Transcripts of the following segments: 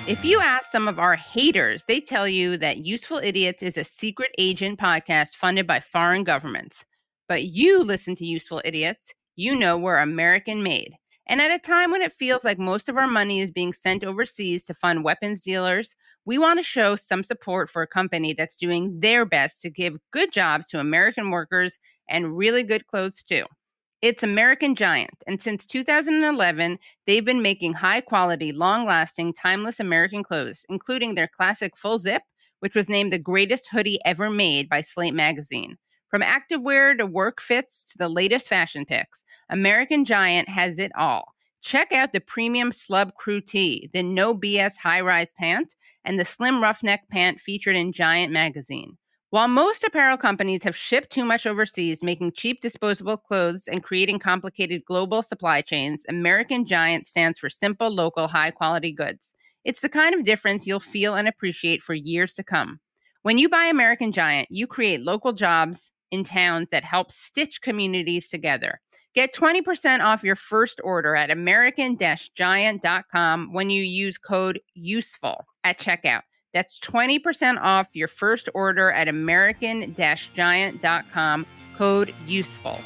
If you ask some of our haters, they tell you that Useful Idiots is a secret agent podcast funded by foreign governments. But you listen to Useful Idiots, you know we're American made. And at a time when it feels like most of our money is being sent overseas to fund weapons dealers, we want to show some support for a company that's doing their best to give good jobs to American workers and really good clothes too. It's American Giant, and since 2011, they've been making high-quality, long-lasting, timeless American clothes, including their classic full zip, which was named the greatest hoodie ever made by Slate magazine. From activewear to work fits to the latest fashion picks, American Giant has it all. Check out the premium Slub Crew tee, the no BS high-rise pant, and the slim roughneck pant featured in Giant magazine. While most apparel companies have shipped too much overseas, making cheap disposable clothes and creating complicated global supply chains, American Giant stands for simple, local, high-quality goods. It's the kind of difference you'll feel and appreciate for years to come. When you buy American Giant, you create local jobs in towns that help stitch communities together. Get 20% off your first order at american-giant.com when you use code USEFUL at checkout. That's 20% off your first order at american-giant.com, code USEFUL.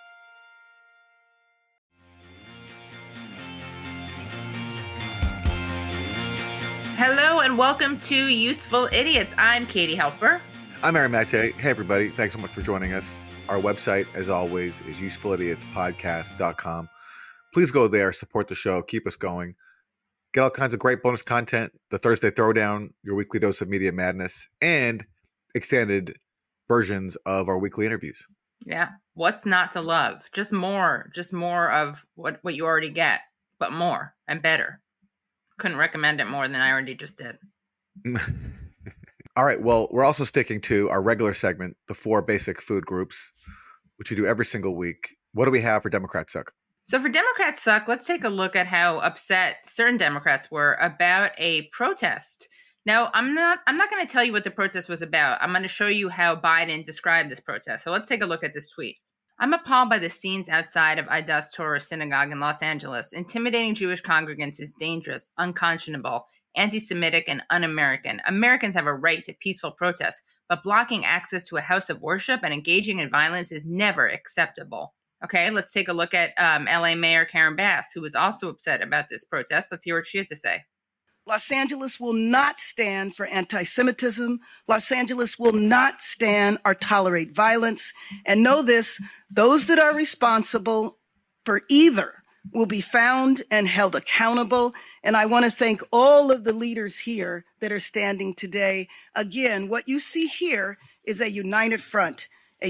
Hello and welcome to Useful Idiots. I'm Katie Helper. I'm Aaron Mate. Hey, everybody. Thanks so much for joining us. Our website, as always, is usefulidiotspodcast.com. Please go there, support the show, keep us going. Get all kinds of great bonus content, the Thursday Throwdown, your weekly dose of media madness, and extended versions of our weekly interviews. Yeah. What's not to love? Just more of what you already get, but more and better. Couldn't recommend it more than I already just did. All right. Well, we're also sticking to our regular segment, the 4 basic food groups, which we do every single week. What do we have for Democrats Suck? So for Democrats Suck, let's take a look at how upset certain Democrats were about a protest. Now, I'm not going to tell you what the protest was about. I'm going to show you how Biden described this protest. So let's take a look at this tweet. I'm appalled by the scenes outside of Adas Torah Synagogue in Los Angeles. Intimidating Jewish congregants is dangerous, unconscionable, anti-Semitic, and un-American. Americans have a right to peaceful protest, but blocking access to a house of worship and engaging in violence is never acceptable. Okay, let's take a look at LA Mayor Karen Bass, who was also upset about this protest. Let's hear what she had to say. Los Angeles will not stand for anti-Semitism. Los Angeles will not stand or tolerate violence. And know this, those that are responsible for either will be found and held accountable. And I want to thank all of the leaders here that are standing today. Again, what you see here is a united front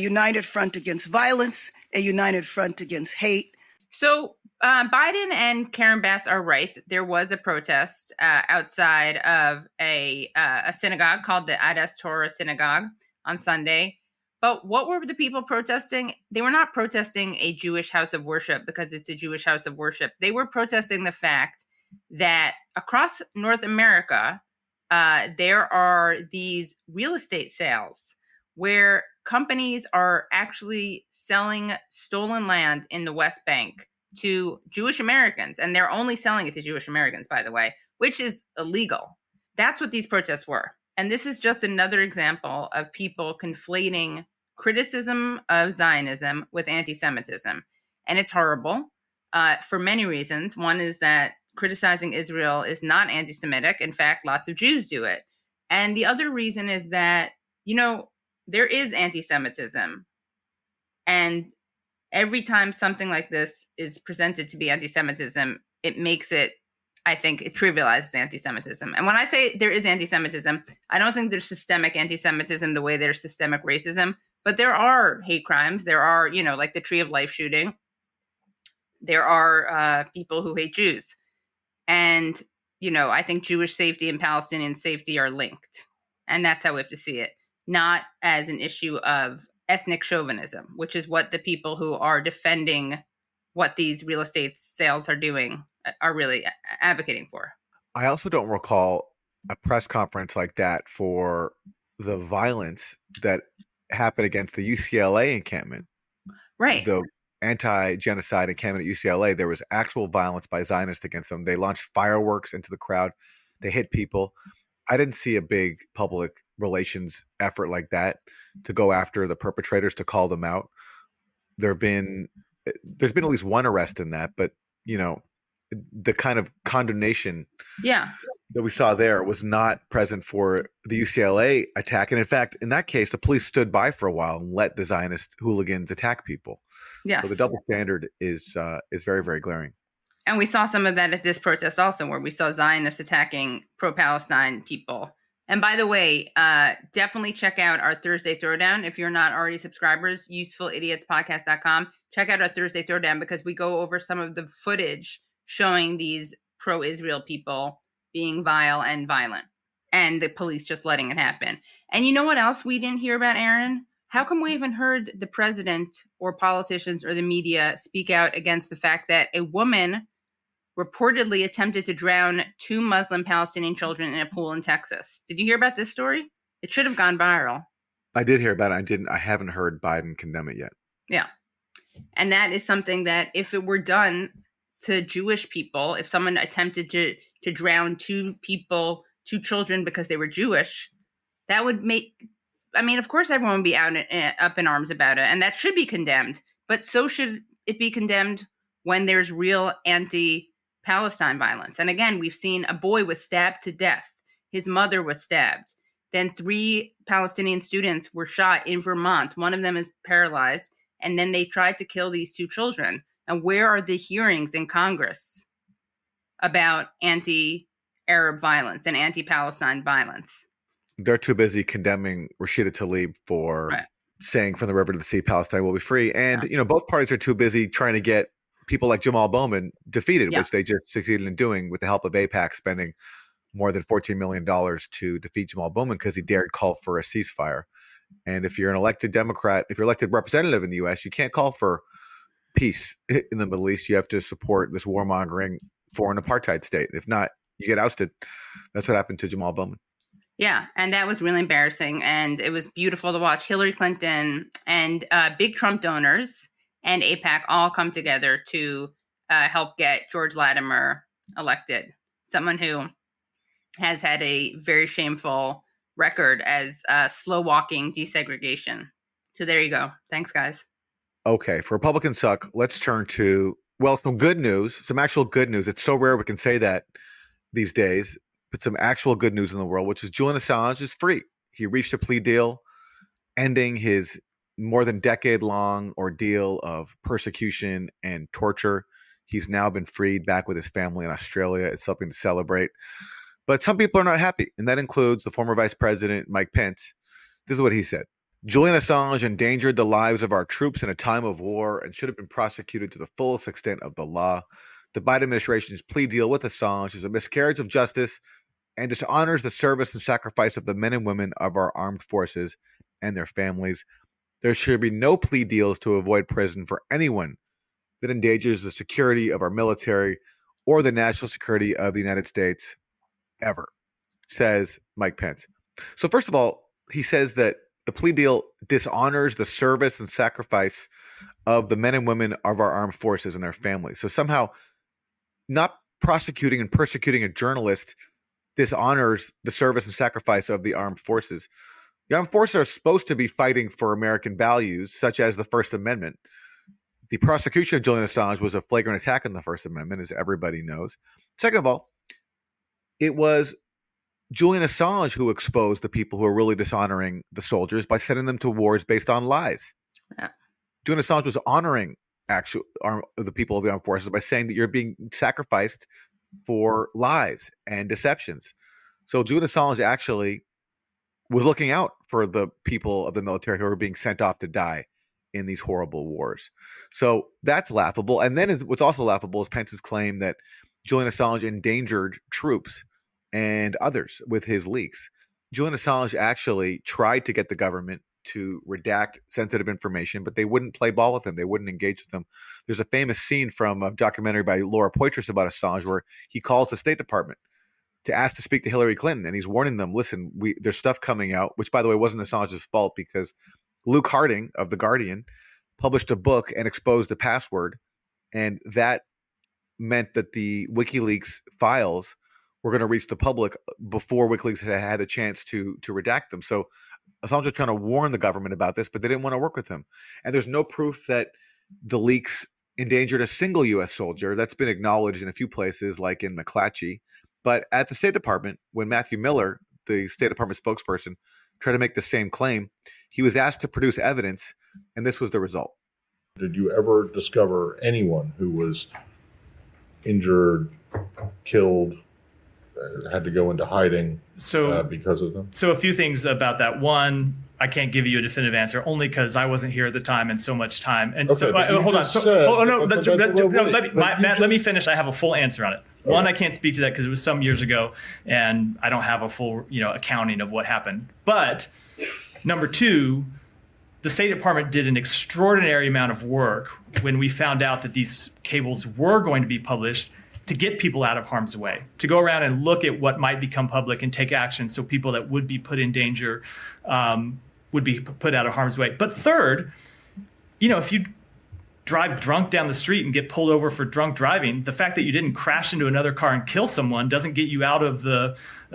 against violence, a united front against hate. So Biden and Karen Bass are right. There was a protest outside of a synagogue called the Adas Torah Synagogue on Sunday. But what were the people protesting? They were not protesting a Jewish house of worship because it's a Jewish house of worship. They were protesting the fact that across North America, there are these real estate sales where companies are actually selling stolen land in the West Bank to Jewish Americans. And they're only selling it to Jewish Americans, by the way, which is illegal. That's what these protests were. And this is just another example of people conflating criticism of Zionism with anti-Semitism. And it's horrible for many reasons. One is that criticizing Israel is not anti-Semitic. In fact, lots of Jews do it. And the other reason is that, there is anti-Semitism. And every time something like this is presented to be anti-Semitism, it makes it, I think, it trivializes anti-Semitism. And when I say there is anti-Semitism, I don't think there's systemic anti-Semitism the way there's systemic racism, but there are hate crimes. There are, like the Tree of Life shooting. There are people who hate Jews. And, I think Jewish safety and Palestinian safety are linked. And that's how we have to see it, not as an issue of ethnic chauvinism, which is what the people who are defending what these real estate sales are doing are really advocating for. I also don't recall a press conference like that for the violence that happened against the UCLA encampment. Right. The anti-genocide encampment at UCLA, there was actual violence by Zionists against them. They launched fireworks into the crowd. They hit people. I didn't see a big public relations effort like that to go after the perpetrators, to call them out. There's been at least one arrest in that, but the kind of condemnation that we saw there was not present for the UCLA attack. And in fact, in that case, the police stood by for a while and let the Zionist hooligans attack people. Yes. So the double standard is very, very glaring. And we saw some of that at this protest also, where we saw Zionists attacking pro-Palestine people. And by the way, definitely check out our Thursday Throwdown. If you're not already subscribers, usefulidiots.podcast.com. Check out our Thursday Throwdown, because we go over some of the footage showing these pro-Israel people being vile and violent, and the police just letting it happen. And you know what else we didn't hear about, Aaron? How come we haven't heard the president or politicians or the media speak out against the fact that a woman reportedly attempted to drown 2 Muslim Palestinian children in a pool in Texas? Did you hear about this story? It should have gone viral. I did hear about it. I haven't heard Biden condemn it yet. Yeah. And that is something that, if it were done to Jewish people, if someone attempted to drown 2 children because they were Jewish, that would make, of course everyone would be up in arms about it, and that should be condemned. But so should it be condemned when there's real anti-Palestine violence. And again, we've seen a boy was stabbed to death. His mother was stabbed. Then 3 Palestinian students were shot in Vermont. One of them is paralyzed. And then they tried to kill these 2 children. And where are the hearings in Congress about anti-Arab violence and anti-Palestine violence? They're too busy condemning Rashida Tlaib for saying from the river to the sea, Palestine will be free. And, both parties are too busy trying to get people like Jamal Bowman defeated, which they just succeeded in doing with the help of AIPAC spending more than $14 million to defeat Jamal Bowman because he dared call for a ceasefire. And if you're an elected Democrat, if you're elected representative in the U.S., you can't call for peace in the Middle East. You have to support this warmongering foreign apartheid state. If not, you get ousted. That's what happened to Jamal Bowman. Yeah, and that was really embarrassing. And it was beautiful to watch Hillary Clinton and big Trump donors and AIPAC all come together to help get George Latimer elected, someone who has had a very shameful record as slow walking desegregation. So there you go. Thanks, guys. Okay, for Republicans suck, let's turn to, some good news, some actual good news. It's so rare we can say that these days, but some actual good news in the world, which is Julian Assange is free. He reached a plea deal, ending his more than decade-long ordeal of persecution and torture. He's now been freed, back with his family in Australia. It's something to celebrate. But some people are not happy, and that includes the former Vice President, Mike Pence. This is what he said. Julian Assange endangered the lives of our troops in a time of war and should have been prosecuted to the fullest extent of the law. The Biden administration's plea deal with Assange is a miscarriage of justice and dishonors the service and sacrifice of the men and women of our armed forces and their families. There should be no plea deals to avoid prison for anyone that endangers the security of our military or the national security of the United States ever, says Mike Pence. So first of all, he says that the plea deal dishonors the service and sacrifice of the men and women of our armed forces and their families. So somehow not prosecuting and persecuting a journalist dishonors the service and sacrifice of the armed forces. The armed forces are supposed to be fighting for American values, such as the First Amendment. The prosecution of Julian Assange was a flagrant attack on the First Amendment, as everybody knows. Second of all, it was Julian Assange who exposed the people who are really dishonoring the soldiers by sending them to wars based on lies. Yeah. Julian Assange was honoring the people of the armed forces by saying that you're being sacrificed for lies and deceptions. So Julian Assange actually was looking out for the people of the military who were being sent off to die in these horrible wars. So that's laughable. And then what's also laughable is Pence's claim that Julian Assange endangered troops and others with his leaks. Julian Assange actually tried to get the government to redact sensitive information, but they wouldn't play ball with him. They wouldn't engage with him. There's a famous scene from a documentary by Laura Poitras about Assange where he calls the State Department to ask to speak to Hillary Clinton, and he's warning them, listen, there's stuff coming out, which, by the way, wasn't Assange's fault because Luke Harding of The Guardian published a book and exposed a password, and that meant that the WikiLeaks files were going to reach the public before WikiLeaks had a chance to redact them. So Assange was trying to warn the government about this, but they didn't want to work with him. And there's no proof that the leaks endangered a single U.S. soldier. That's been acknowledged in a few places, like in McClatchy. But at the State Department, when Matthew Miller, the State Department spokesperson, tried to make the same claim, he was asked to produce evidence, and this was the result. Did you ever discover anyone who was injured, killed, had to go into hiding because of them? So a few things about that. One, I can't give you a definitive answer only because I wasn't here at the time and so much time. And okay, hold on. Let me finish. I have a full answer on it. Okay. One, I can't speak to that because it was some years ago and I don't have a full, accounting of what happened. But number two, the State Department did an extraordinary amount of work when we found out that these cables were going to be published to get people out of harm's way, to go around and look at what might become public and take action so people that would be put in danger would be put out of harm's way. But third, if you drive drunk down the street and get pulled over for drunk driving, the fact that you didn't crash into another car and kill someone doesn't get you out of the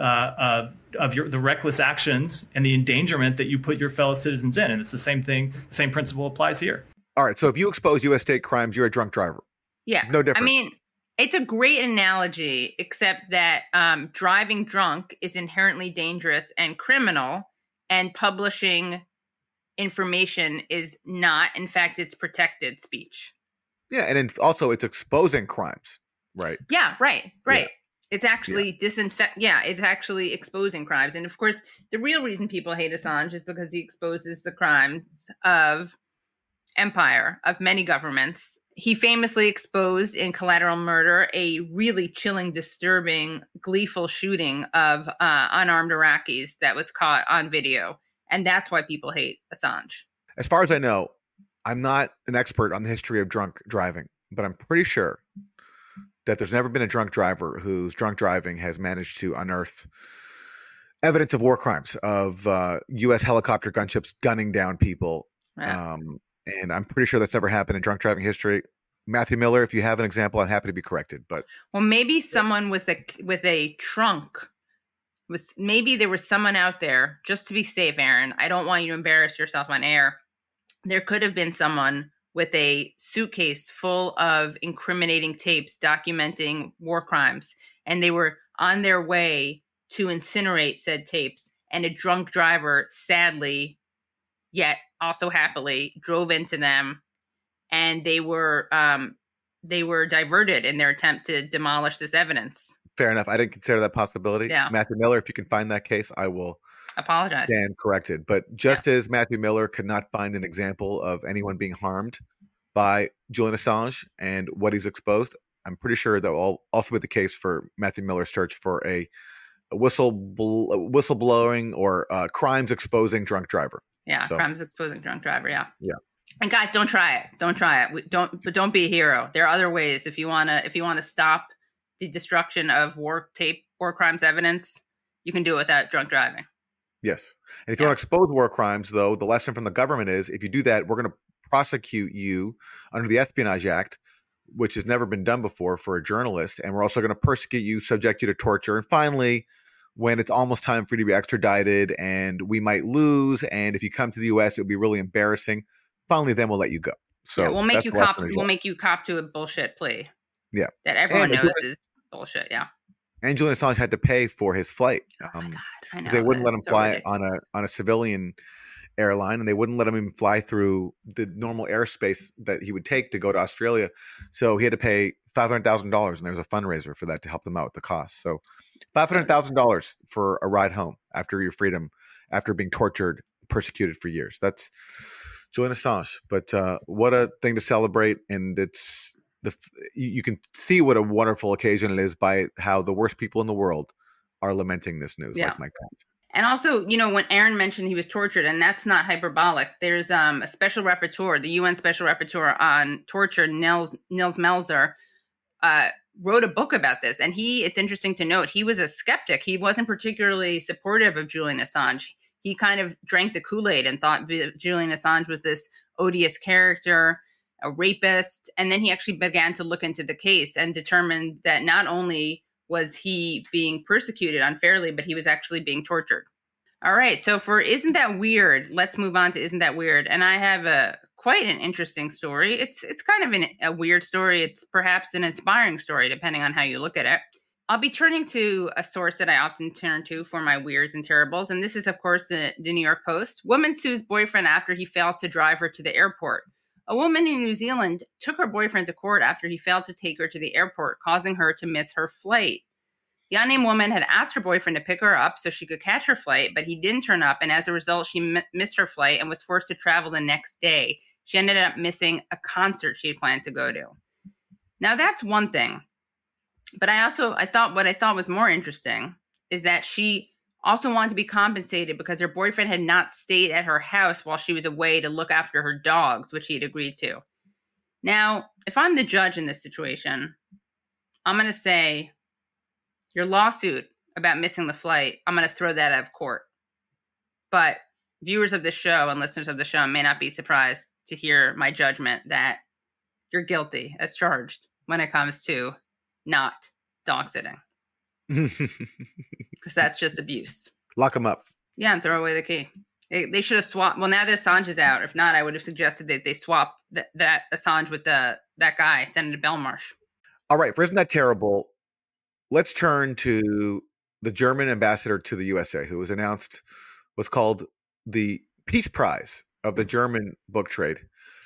reckless actions and the endangerment that you put your fellow citizens in. And it's the same thing. The same principle applies here. All right. So if you expose U.S. state crimes, you're a drunk driver. Yeah. No difference. I mean, it's a great analogy, except that driving drunk is inherently dangerous and criminal, and publishing information is not. In fact, it's protected speech. Yeah, and also it's exposing crimes, right? Yeah, right. Yeah. It's actually it's actually exposing crimes. And of course, the real reason people hate Assange is because he exposes the crimes of empire, of many governments. He famously exposed in Collateral Murder a really chilling, disturbing, gleeful shooting of unarmed Iraqis that was caught on video. And that's why people hate Assange. As far as I know, I'm not an expert on the history of drunk driving, but I'm pretty sure that there's never been a drunk driver whose drunk driving has managed to unearth evidence of war crimes, of U.S. helicopter gunships gunning down people. Yeah. And I'm pretty sure that's never happened in drunk driving history. Matthew Miller, if you have an example, I'm happy to be corrected. But maybe someone with a trunk maybe there was someone out there, just to be safe, Aaron. I don't want you to embarrass yourself on air. There could have been someone with a suitcase full of incriminating tapes documenting war crimes, and they were on their way to incinerate said tapes, and a drunk driver, sadly, yet also happily, drove into them, and they were diverted in their attempt to demolish this evidence. Fair enough. I didn't consider that possibility. Yeah. Matthew Miller, if you can find that case, I will apologize. Stand corrected. But just as Matthew Miller could not find an example of anyone being harmed by Julian Assange and what he's exposed, I'm pretty sure that will also be the case for Matthew Miller's search for a whistleblowing or crimes exposing drunk driver. Yeah, crimes exposing drunk driver. Yeah. Yeah. And guys, don't try it. Don't try it. Don't be a hero. There are other ways if you wanna stop the destruction of war crimes evidence. You can do it without drunk driving. Yes. And if you want to expose war crimes, though, the lesson from the government is if you do that, we're going to prosecute you under the Espionage Act, which has never been done before for a journalist. And we're also going to persecute you, subject you to torture. And finally, when it's almost time for you to be extradited and we might lose, and if you come to the U.S., it'll be really embarrassing. Finally, then we'll let you go. So we'll make you cop. We'll make you cop to a bullshit plea. Yeah. That everyone knows is bullshit. Yeah. And Julian Assange had to pay for his flight. Oh my God. I know. They wouldn't let him fly ridiculous. on a civilian airline, and they wouldn't let him even fly through the normal airspace that he would take to go to Australia. So he had to pay $500,000, and there was a fundraiser for that to help them out with the cost. So $500,000 for a ride home after your freedom, after being tortured, persecuted for years. That's Julian Assange. But what a thing to celebrate, and you can see what a wonderful occasion it is by how the worst people in the world are lamenting this news, like Mike Pence. And also, when Aaron mentioned he was tortured, and that's not hyperbolic, there's a special rapporteur, the UN special rapporteur on torture, Nils Melzer, wrote a book about this. And it's interesting to note, he was a skeptic. He wasn't particularly supportive of Julian Assange. He kind of drank the Kool-Aid and thought Julian Assange was this odious character, a rapist. And then he actually began to look into the case and determined that not only was he being persecuted unfairly, but he was actually being tortured. All right, so for Isn't That Weird, let's move on to Isn't That Weird. And I have quite an interesting story. It's kind of a weird story. It's perhaps an inspiring story, depending on how you look at it. I'll be turning to a source that I often turn to for my weirds and terribles. And this is, of course, the New York Post. Woman sues boyfriend after he fails to drive her to the airport. A woman in New Zealand took her boyfriend to court after he failed to take her to the airport, causing her to miss her flight. The unnamed woman had asked her boyfriend to pick her up so she could catch her flight, but he didn't turn up, and as a result, she missed her flight and was forced to travel the next day. She ended up missing a concert she had planned to go to. Now, that's one thing. But I thought what I thought was more interesting is that she also wanted to be compensated because her boyfriend had not stayed at her house while she was away to look after her dogs, which he had agreed to. Now, if I'm the judge in this situation, I'm going to say your lawsuit about missing the flight, I'm going to throw that out of court. But viewers of the show and listeners of the show may not be surprised to hear my judgment that you're guilty as charged when it comes to not dog sitting. Because that's just abuse. Lock them up. Yeah, and throw away the key. They should have swapped. Well, now that Assange is out, if not, I would have suggested that they swap that Assange with that guy, Senator Belmarsh. All right, for Isn't That Terrible, let's turn to the German ambassador to the USA, who was announced what's called the Peace Prize of the German book trade.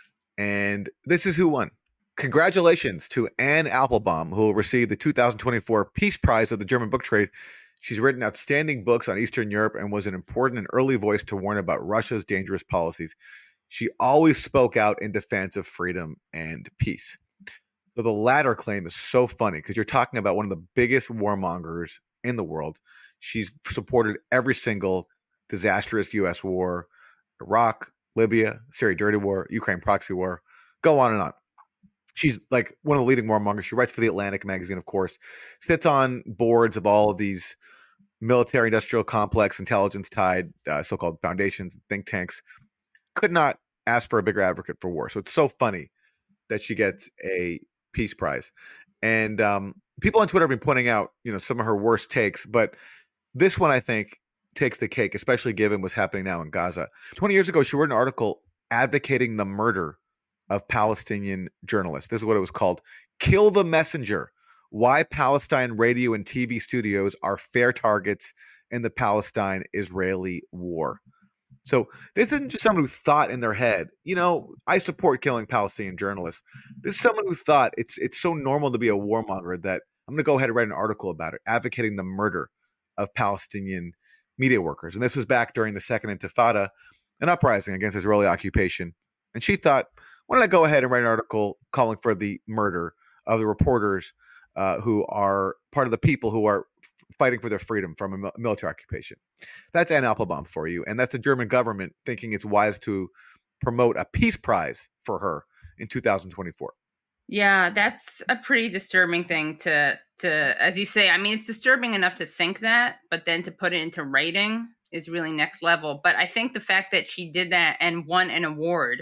And this is who won. Congratulations to Anne Applebaum, who will receive the 2024 Peace Prize of the German book trade. She's written outstanding books on Eastern Europe and was an important and early voice to warn about Russia's dangerous policies. She always spoke out in defense of freedom and peace. So the latter claim is so funny because you're talking about one of the biggest warmongers in the world. She's supported every single disastrous U.S. war, Iraq, Libya, Syria dirty war, Ukraine proxy war, go on and on. She's like one of the leading warmongers. She writes for the Atlantic magazine, of course, sits on boards of all of these military industrial complex intelligence tied so-called foundations and think tanks. Could not ask for a bigger advocate for war. So it's so funny that she gets a Peace Prize. And people on Twitter have been pointing out, some of her worst takes, but this one I think takes the cake, especially given what's happening now in Gaza. 20 years ago, she wrote an article advocating the murder of Palestinian journalists. This is what it was called: Kill the Messenger, Why Palestine Radio and TV Studios Are Fair Targets in the Palestine-Israeli War. So this isn't just someone who thought in their head, I support killing Palestinian journalists. This is someone who thought it's so normal to be a warmonger that I'm going to go ahead and write an article about it, advocating the murder of Palestinian media workers. And this was back during the Second Intifada, an uprising against Israeli occupation. And she thought, why don't I go ahead and write an article calling for the murder of the reporters who are part of the people who are fighting for their freedom from a military occupation. That's Anne Applebaum for you. And that's the German government thinking it's wise to promote a peace prize for her in 2024. Yeah, that's a pretty disturbing thing to as you say, it's disturbing enough to think that, but then to put it into writing is really next level. But I think the fact that she did that and won an award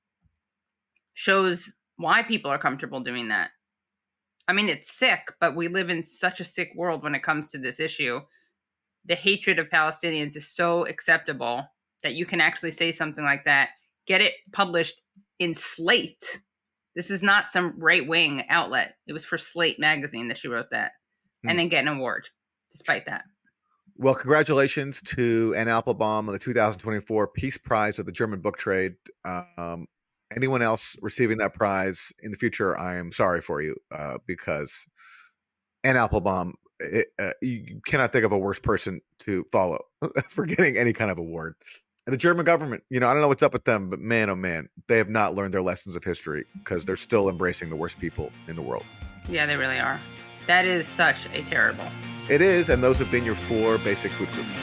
shows why people are comfortable doing that. It's sick, but we live in such a sick world when it comes to this issue. The hatred of Palestinians is so acceptable that you can actually say something like that, get it published in Slate. This is not some right-wing outlet. It was for Slate magazine that she wrote that, and then get an award despite that. Well, congratulations to Anne Applebaum on the 2024 Peace Prize of the German book trade. Anyone else receiving that prize in the future, I am sorry for you because Anne Applebaum, you cannot think of a worse person to follow for getting any kind of award. And the German government, I don't know what's up with them, but man, oh man, they have not learned their lessons of history because they're still embracing the worst people in the world. Yeah, they really are. That is such a terrible. It is, and those have been your 4 basic food groups.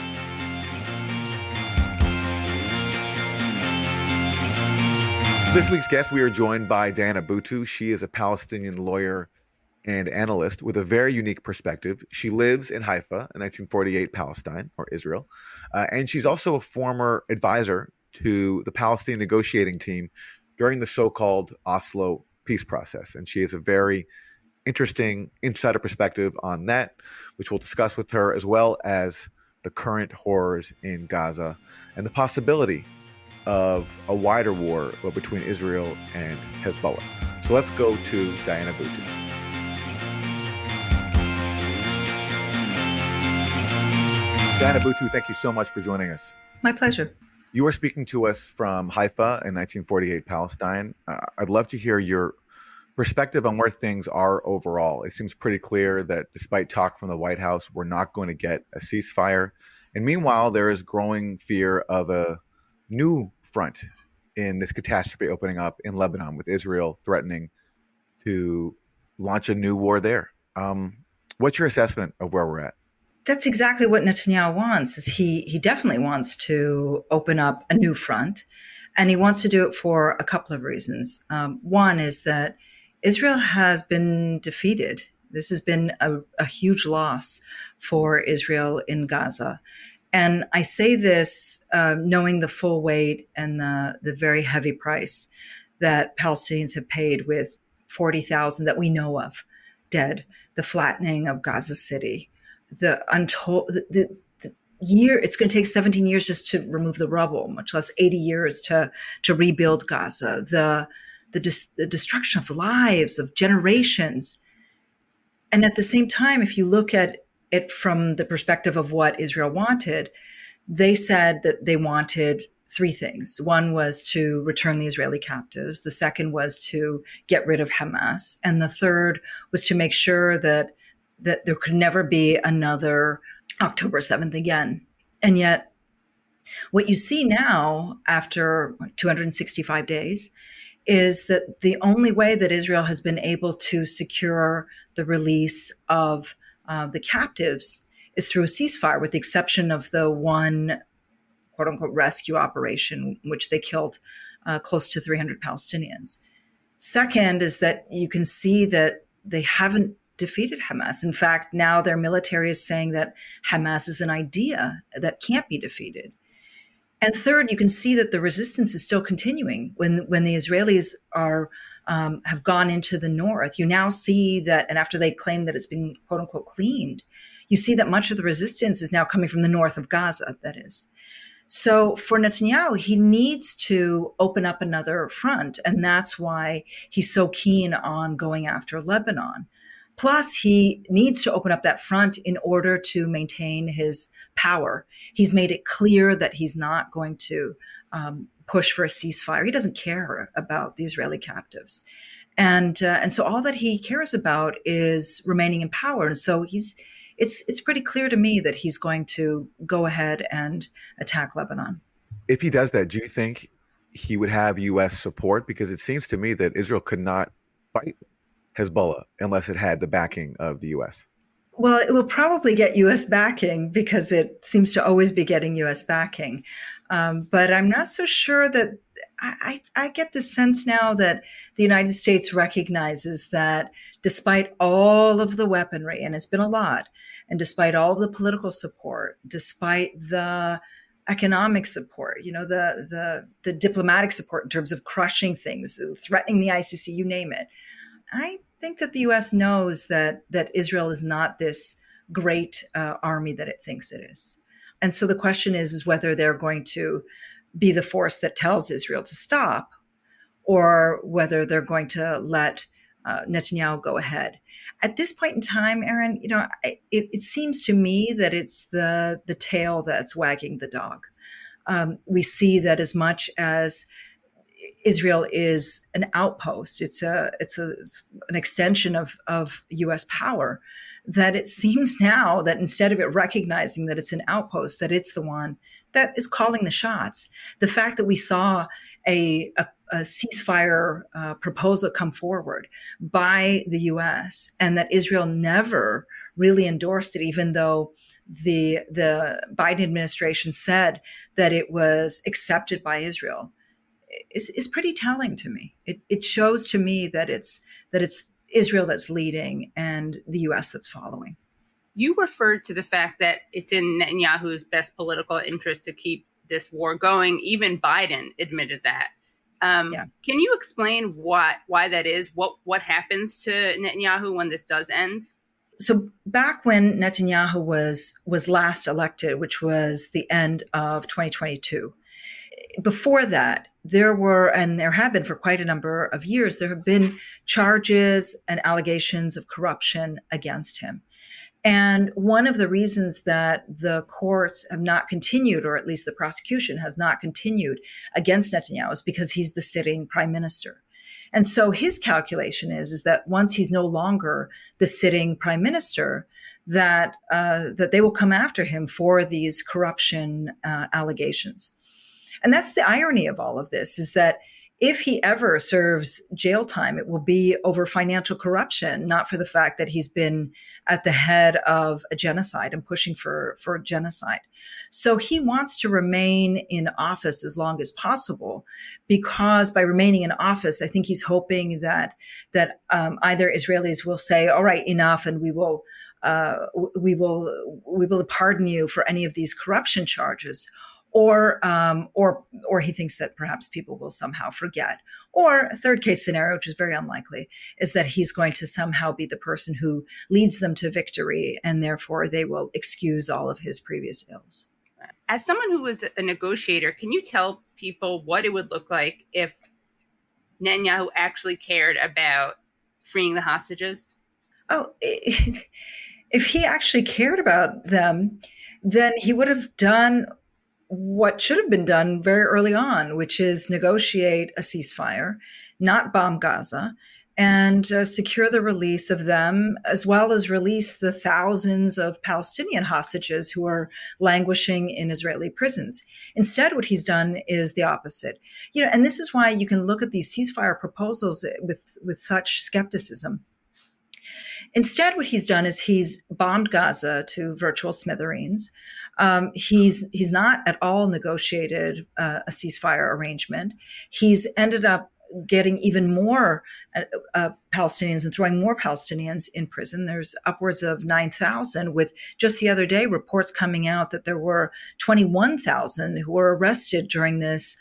For this week's guest, we are joined by Diana Boutou. She is a Palestinian lawyer and analyst with a very unique perspective. She lives in Haifa in 1948 Palestine, or Israel, and she's also a former advisor to the Palestinian negotiating team during the so-called Oslo peace process. And she has a very interesting insider perspective on that, which we'll discuss with her, as well as the current horrors in Gaza and the possibility of a wider war between Israel and Hezbollah. So let's go to Diana Buttu. Diana Buttu, thank you so much for joining us. My pleasure. You are speaking to us from Haifa in 1948 Palestine. I'd love to hear your perspective on where things are overall. It seems pretty clear that despite talk from the White House, we're not going to get a ceasefire. And meanwhile, there is growing fear of a new front in this catastrophe opening up in Lebanon, with Israel threatening to launch a new war there. What's your assessment of where we're at? That's exactly what Netanyahu wants. Is he definitely wants to open up a new front, and he wants to do it for a couple of reasons. One is that Israel has been defeated. This has been a huge loss for Israel in Gaza. And I say this knowing the full weight and the very heavy price that Palestinians have paid, with 40,000 that we know of dead, the flattening of Gaza City, the year, it's going to take 17 years just to remove the rubble, much less 80 years to rebuild Gaza, the destruction of lives, of generations. And at the same time, if you look at it from the perspective of what Israel wanted, they said that they wanted three things. One was to return the Israeli captives. The second was to get rid of Hamas. And the third was to make sure that there could never be another October 7th again. And yet, what you see now, after 265 days, is that the only way that Israel has been able to secure the release of the captives is through a ceasefire, with the exception of the one quote-unquote rescue operation, in which they killed close to 300 Palestinians. Second is that you can see that they haven't defeated Hamas. In fact, now their military is saying that Hamas is an idea that can't be defeated. And third, you can see that the resistance is still continuing. When the Israelis have gone into the north, you now see that, and after they claim that it's been quote unquote cleaned, you see that much of the resistance is now coming from the north of Gaza, that is. So for Netanyahu, he needs to open up another front. And that's why he's so keen on going after Lebanon. Plus, he needs to open up that front in order to maintain his power. He's made it clear that he's not going to push for a ceasefire. He doesn't care about the Israeli captives. And so all that he cares about is remaining in power. And so it's pretty clear to me that he's going to go ahead and attack Lebanon. If he does that, do you think he would have U.S. support? Because it seems to me that Israel could not fight Hezbollah unless it had the backing of the U.S. Well, it will probably get U.S. backing because it seems to always be getting U.S. backing. But I'm not so sure that I get the sense now that the United States recognizes that despite all of the weaponry, and it's been a lot, and despite all of the political support, despite the economic support, the diplomatic support in terms of crushing things, threatening the ICC, you name it, I think that the U.S. knows that Israel is not this great army that it thinks it is. And so the question is whether they're going to be the force that tells Israel to stop, or whether they're going to let Netanyahu go ahead. At this point in time, Aaron, it seems to me that it's the tail that's wagging the dog. We see that as much as Israel is an outpost, it's an extension of U.S. power, that it seems now that instead of it recognizing that it's an outpost, that it's the one that is calling the shots. The fact that we saw a ceasefire proposal come forward by the U.S. and that Israel never really endorsed it, even though the Biden administration said that it was accepted by Israel, is pretty telling to me. It shows to me that it's Israel that's leading and the U.S. that's following. You referred to the fact that it's in Netanyahu's best political interest to keep this war going. Even Biden admitted that. Can you explain why that is? What happens to Netanyahu when this does end? So back when Netanyahu was last elected, which was the end of 2022, before that, there were, and there have been for quite a number of years, there have been charges and allegations of corruption against him. And one of the reasons that the courts have not continued, or at least the prosecution has not continued against Netanyahu, is because he's the sitting prime minister. And so his calculation is that once he's no longer the sitting prime minister, that they will come after him for these corruption allegations. And that's the irony of all of this, is that if he ever serves jail time, it will be over financial corruption, not for the fact that he's been at the head of a genocide and pushing for genocide. So he wants to remain in office as long as possible, because by remaining in office, I think he's hoping that either Israelis will say, all right, enough, and we will pardon you for any of these corruption charges. Or he thinks that perhaps people will somehow forget. Or a third case scenario, which is very unlikely, is that he's going to somehow be the person who leads them to victory, and therefore they will excuse all of his previous ills. As someone who was a negotiator, can you tell people what it would look like if Netanyahu actually cared about freeing the hostages? Oh, if he actually cared about them, then he would have done what should have been done very early on, which is negotiate a ceasefire, not bomb Gaza, and secure the release of them, as well as release the thousands of Palestinian hostages who are languishing in Israeli prisons. Instead, what he's done is the opposite. And this is why you can look at these ceasefire proposals with such skepticism. Instead, what he's done is he's bombed Gaza to virtual smithereens. He's not at all negotiated a ceasefire arrangement. He's ended up getting even more Palestinians and throwing more Palestinians in prison. There's upwards of 9,000, with just the other day reports coming out that there were 21,000 who were arrested during this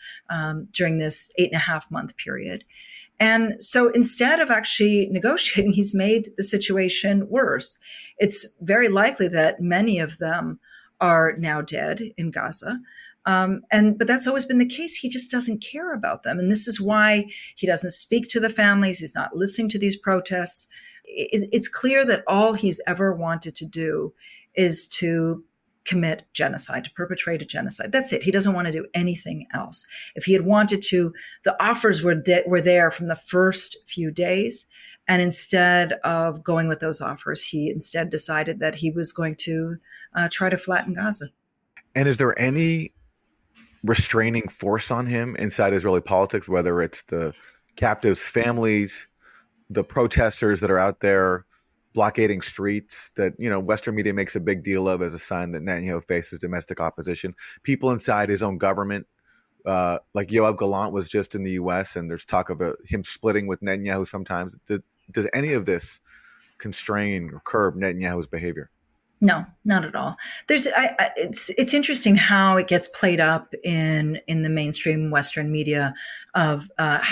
8.5-month period. And so instead of actually negotiating, he's made the situation worse. It's very likely that many of them are now dead in Gaza. But that's always been the case. He just doesn't care about them. And this is why he doesn't speak to the families. He's not listening to these protests. It's clear that all he's ever wanted to do is to commit genocide, to perpetrate a genocide. That's it. He doesn't want to do anything else. If he had wanted to, the offers were there from the first few days. And instead of going with those offers, he instead decided that he was going to try to flatten Gaza. And is there any restraining force on him inside Israeli politics, whether it's the captives' families, the protesters that are out there blockading streets that, Western media makes a big deal of as a sign that Netanyahu faces domestic opposition? People inside his own government, like Yoav Gallant was just in the U.S., and there's talk of him splitting with Netanyahu sometimes. Does any of this constrain or curb Netanyahu's behavior? No, not at all. It's interesting how it gets played up in the mainstream Western media of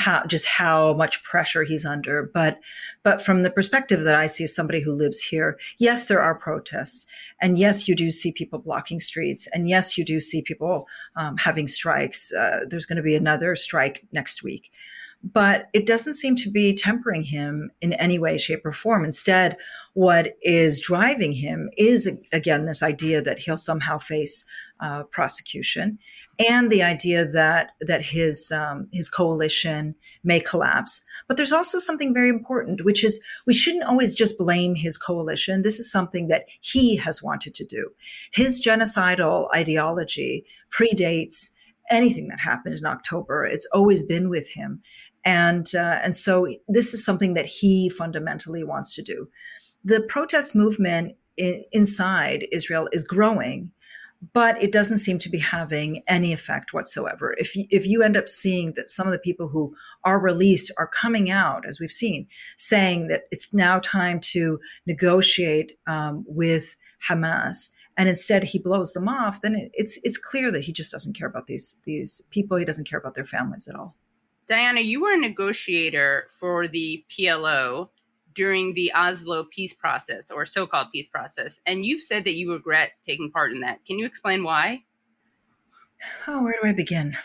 how much pressure he's under. But from the perspective that I see as somebody who lives here, yes, there are protests, and yes, you do see people blocking streets, and yes, you do see people having strikes. There's going to be another strike next week. But it doesn't seem to be tempering him in any way, shape, or form. Instead, what is driving him is, again, this idea that he'll somehow face prosecution, and the idea that his coalition may collapse. But there's also something very important, which is we shouldn't always just blame his coalition. This is something that he has wanted to do. His genocidal ideology predates anything that happened in October. It's always been with him. And so this is something that he fundamentally wants to do. The protest movement inside Israel is growing, but it doesn't seem to be having any effect whatsoever. If you end up seeing that some of the people who are released are coming out, as we've seen, saying that it's now time to negotiate with Hamas, and instead he blows them off, then it's clear that he just doesn't care about these people. He doesn't care about their families at all. Diana, you were a negotiator for the PLO during the Oslo peace process, or so-called peace process, and you've said that you regret taking part in that. Can you explain why? Oh, where do I begin?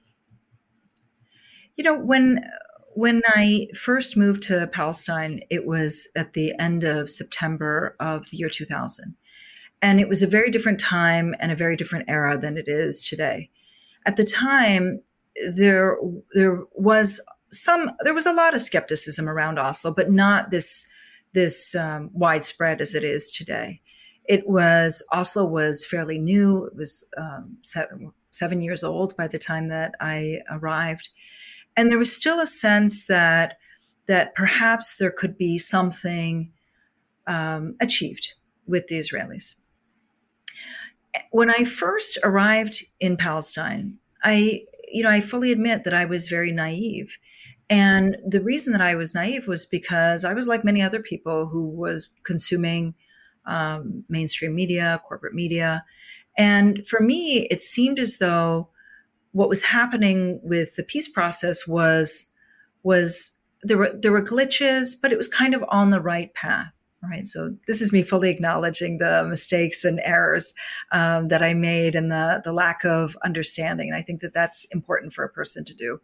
When I first moved to Palestine, it was at the end of September of the year 2000. And it was a very different time and a very different era than it is today. At the time, there was a lot of skepticism around Oslo, but not this widespread as it is today. Oslo was fairly new. It was 7 years old by the time that I arrived. And there was still a sense that perhaps there could be something achieved with the Israelis. When I first arrived in Palestine, I fully admit that I was very naive. And the reason that I was naive was because I was like many other people who was consuming mainstream media, corporate media. And for me, it seemed as though what was happening with the peace process was there were glitches, but it was kind of on the right path. Right. So this is me fully acknowledging the mistakes and errors that I made and the lack of understanding. And I think that that's important for a person to do.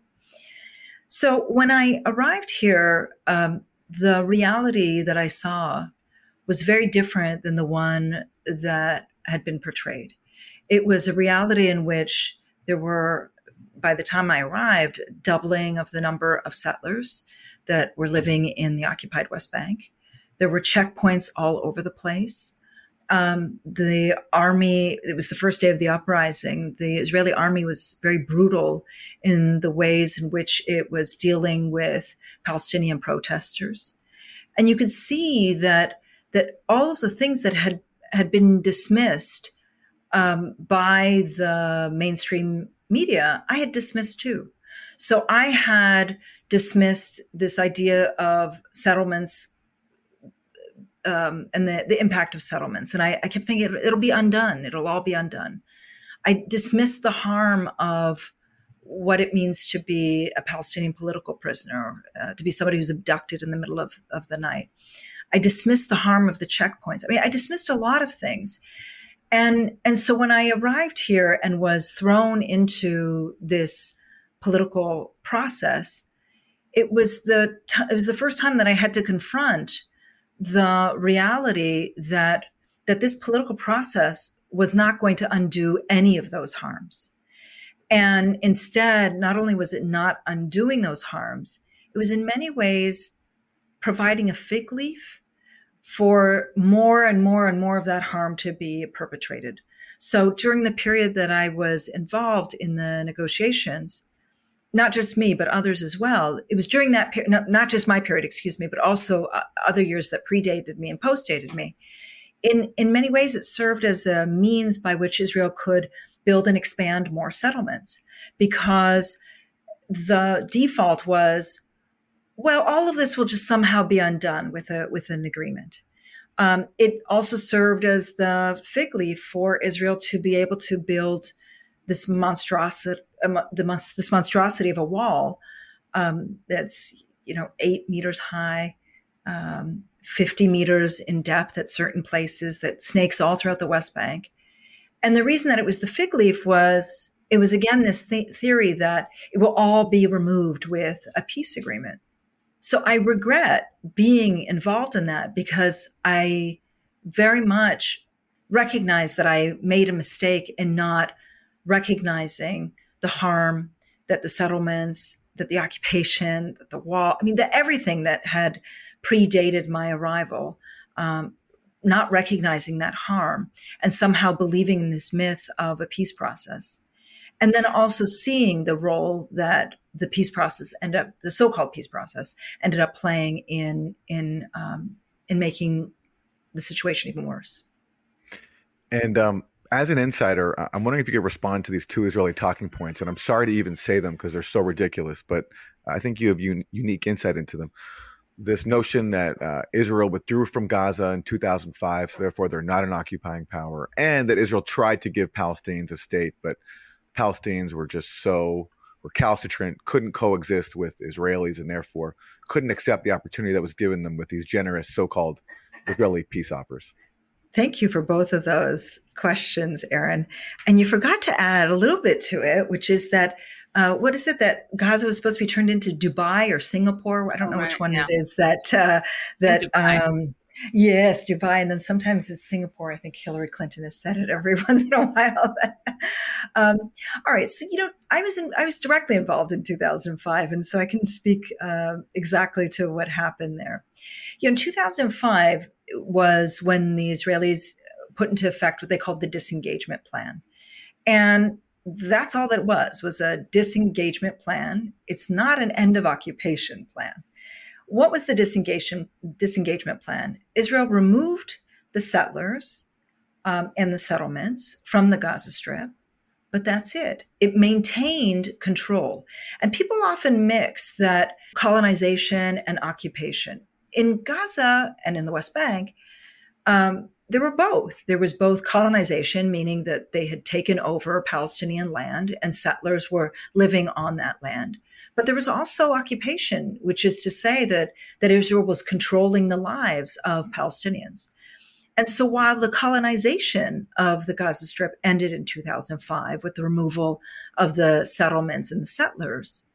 So when I arrived here, the reality that I saw was very different than the one that had been portrayed. It was a reality in which there were, by the time I arrived, doubling of the number of settlers that were living in the occupied West Bank. There were checkpoints all over the place. The army, it was the first day of the uprising. The Israeli army was very brutal in the ways in which it was dealing with Palestinian protesters. And you could see that all of the things that had been dismissed by the mainstream media, I had dismissed too. So I had dismissed this idea of settlements and the impact of settlements. And I kept thinking it'll be undone. It'll all be undone. I dismissed the harm of what it means to be a Palestinian political prisoner, to be somebody who's abducted in the middle of the night. I dismissed the harm of the checkpoints. I mean, I dismissed a lot of things. And so when I arrived here and was thrown into this political process, it was the first time that I had to confront the reality that this political process was not going to undo any of those harms. And instead, not only was it not undoing those harms, it was in many ways providing a fig leaf for more and more and more of that harm to be perpetrated. So during the period that I was involved in the negotiations, not just me, but others as well. It was during that period, not just my period, but also other years that predated me and postdated me. In many ways, it served as a means by which Israel could build and expand more settlements, because the default was, well, all of this will just somehow be undone with an agreement. It also served as the fig leaf for Israel to be able to build this monstrosity of a wall that's 8 meters high, 50 meters in depth at certain places, that snakes all throughout the West Bank. And the reason that it was the fig leaf was it was again this theory that it will all be removed with a peace agreement. So I regret being involved in that, because I very much recognize that I made a mistake in not recognizing the harm that the settlements, that the occupation, that the wall, everything that had predated my arrival, not recognizing that harm and somehow believing in this myth of a peace process. And then also seeing the role that the peace process the so-called peace process ended up playing in making the situation even worse. And as an insider, I'm wondering if you could respond to these two Israeli talking points. And I'm sorry to even say them because they're so ridiculous, but I think you have unique insight into them. This notion that Israel withdrew from Gaza in 2005, so therefore they're not an occupying power, and that Israel tried to give Palestinians a state, but Palestinians were just so recalcitrant, couldn't coexist with Israelis, and therefore couldn't accept the opportunity that was given them with these generous so-called Israeli peace offers? Thank you for both of those questions, Aaron. And you forgot to add a little bit to it, which is that what is it that Gaza was supposed to be turned into Dubai or Singapore? I don't know which one it is yes, Dubai. And then sometimes it's Singapore. I think Hillary Clinton has said it every once in a while. All right. So, I was directly involved in 2005. And so I can speak exactly to what happened there. In 2005 was when the Israelis put into effect what they called the disengagement plan. And that's all that it was a disengagement plan. It's not an end of occupation plan. What was the disengagement plan? Israel removed the settlers and the settlements from the Gaza Strip, but that's it. It maintained control. And people often mix that colonization and occupation. In Gaza and in the West Bank, there were both. There was both colonization, meaning that they had taken over Palestinian land and settlers were living on that land. But there was also occupation, which is to say that Israel was controlling the lives of Palestinians. And so while the colonization of the Gaza Strip ended in 2005 with the removal of the settlements and the settlers,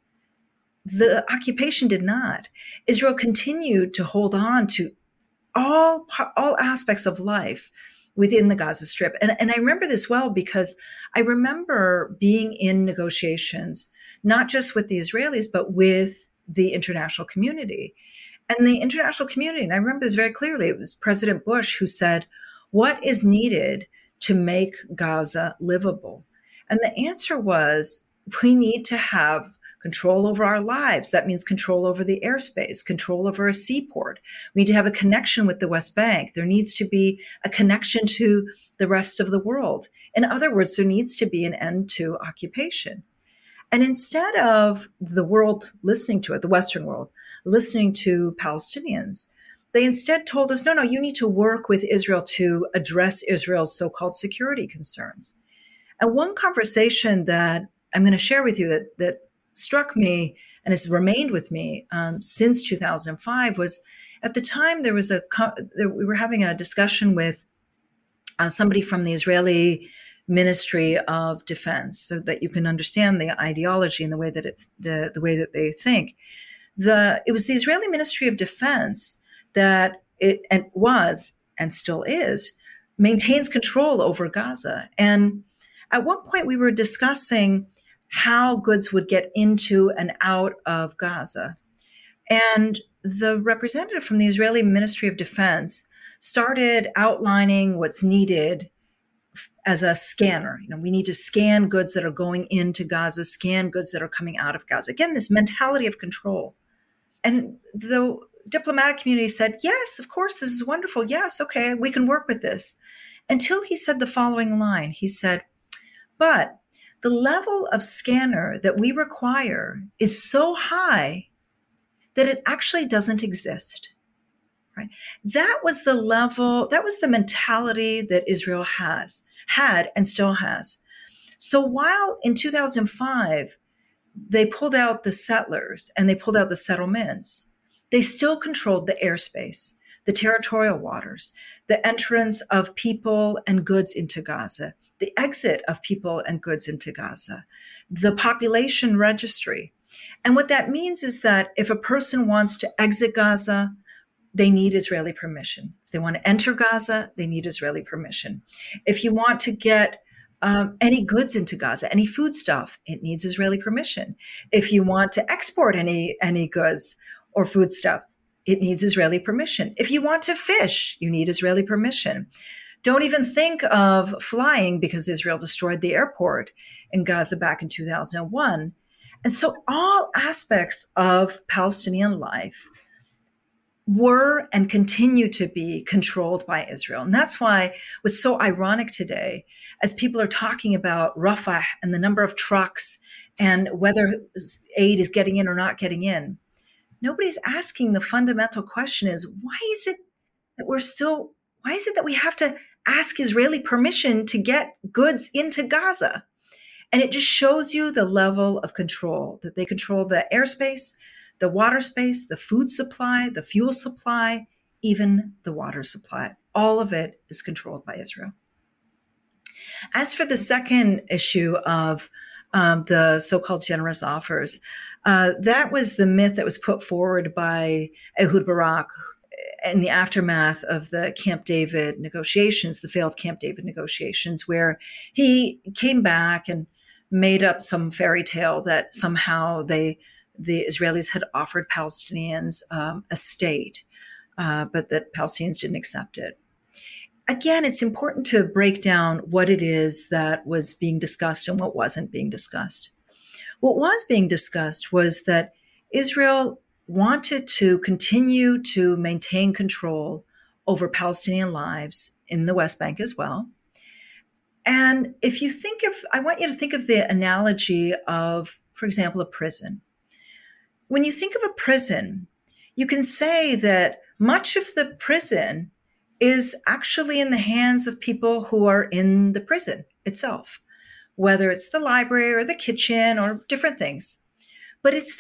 the occupation did not. Israel continued to hold on to all aspects of life within the Gaza Strip. And I remember this well because I remember being in negotiations, not just with the Israelis, but with the international community. And the international community, and I remember this very clearly, it was President Bush who said, what is needed to make Gaza livable? And the answer was, we need to have control over our lives. That means control over the airspace, control over a seaport. We need to have a connection with the West Bank. There needs to be a connection to the rest of the world. In other words, there needs to be an end to occupation. And instead of the world listening to it, the Western world, listening to Palestinians, they instead told us, no, you need to work with Israel to address Israel's so-called security concerns. And one conversation that I'm going to share with you that struck me and has remained with me since 2005 was at the time we were having a discussion with somebody from the Israeli Ministry of Defense, so that you can understand the ideology and the way that the way that they think. It was the Israeli Ministry of Defense that was and still is maintains control over Gaza. And at one point we were discussing how goods would get into and out of Gaza. And the representative from the Israeli Ministry of Defense started outlining what's needed as a scanner. We need to scan goods that are going into Gaza, scan goods that are coming out of Gaza. Again, this mentality of control. And the diplomatic community said, yes, of course, this is wonderful. Yes, okay, we can work with this. Until he said the following line. He said, but the level of scanner that we require is so high that it actually doesn't exist. Right? That was the level, that was the mentality that Israel had and still has. So while in 2005, they pulled out the settlers and they pulled out the settlements, they still controlled the airspace, the territorial waters, the entrance of people and goods into Gaza, the exit of people and goods into Gaza, the population registry. And what that means is that if a person wants to exit Gaza, they need Israeli permission. If they want to enter Gaza, they need Israeli permission. If you want to get any goods into Gaza, any food stuff, it needs Israeli permission. If you want to export any goods or food stuff, it needs Israeli permission. If you want to fish, you need Israeli permission. Don't even think of flying because Israel destroyed the airport in Gaza back in 2001. And so all aspects of Palestinian life were and continue to be controlled by Israel. And that's why what's so ironic today, as people are talking about Rafah and the number of trucks and whether aid is getting in or not getting in, nobody's asking the fundamental question is, why is it that we have to ask Israeli permission to get goods into Gaza? And it just shows you the level of control, that they control the airspace, the water space, the food supply, the fuel supply, even the water supply. All of it is controlled by Israel. As for the second issue of the so-called generous offers, that was the myth that was put forward by Ehud Barak in the aftermath of the Camp David negotiations, the failed Camp David negotiations, where he came back and made up some fairy tale that somehow the Israelis had offered Palestinians a state, but that Palestinians didn't accept it. Again, it's important to break down what it is that was being discussed and what wasn't being discussed. What was being discussed was that Israel wanted to continue to maintain control over Palestinian lives in the West Bank as well. And if you think of, I want you to think of the analogy of, for example, a prison. When you think of a prison, you can say that much of the prison is actually in the hands of people who are in the prison itself, whether it's the library or the kitchen or different things. But it's